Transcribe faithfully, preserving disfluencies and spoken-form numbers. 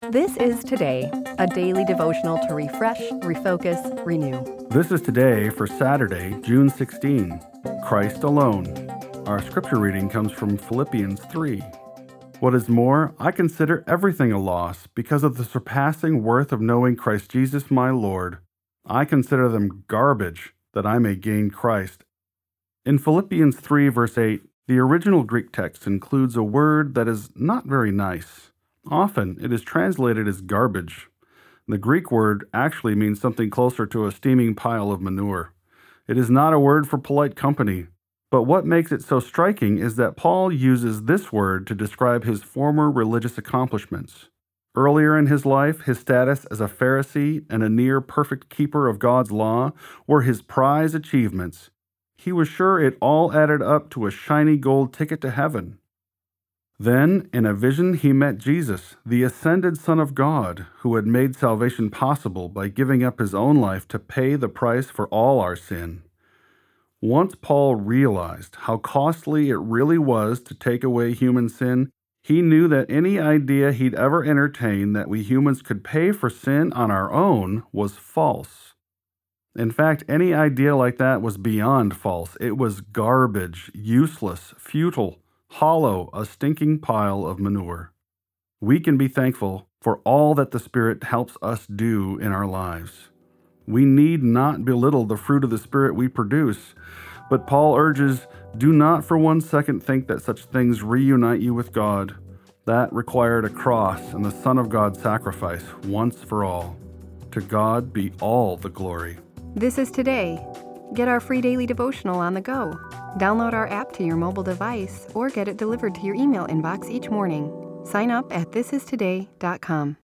This is Today, a daily devotional to refresh, refocus, renew. This is Today for Saturday, June sixteenth, Christ alone. Our scripture reading comes from Philippians three. What is more, I consider everything a loss because of the surpassing worth of knowing Christ Jesus my Lord. I consider them garbage that I may gain Christ. In Philippians three, verse eight, the original Greek text includes a word that is not very nice. Often, it is translated as garbage. The Greek word actually means something closer to a steaming pile of manure. It is not a word for polite company. But what makes it so striking is that Paul uses this word to describe his former religious accomplishments. Earlier in his life, his status as a Pharisee and a near-perfect keeper of God's law were his prize achievements. He was sure it all added up to a shiny gold ticket to heaven. Then, in a vision, he met Jesus, the ascended Son of God, who had made salvation possible by giving up his own life to pay the price for all our sin. Once Paul realized how costly it really was to take away human sin, he knew that any idea he'd ever entertained that we humans could pay for sin on our own was false. In fact, any idea like that was beyond false. It was garbage, useless, futile, hollow, a stinking pile of manure. We can be thankful for all that the Spirit helps us do in our lives. We need not belittle the fruit of the Spirit we produce, but Paul urges, do not for one second think that such things reunite you with God. That required a cross and the Son of God's sacrifice once for all. To God be all the glory. This is Today. Get our free daily devotional on the go. Download our app to your mobile device or get it delivered to your email inbox each morning. Sign up at this is today dot com.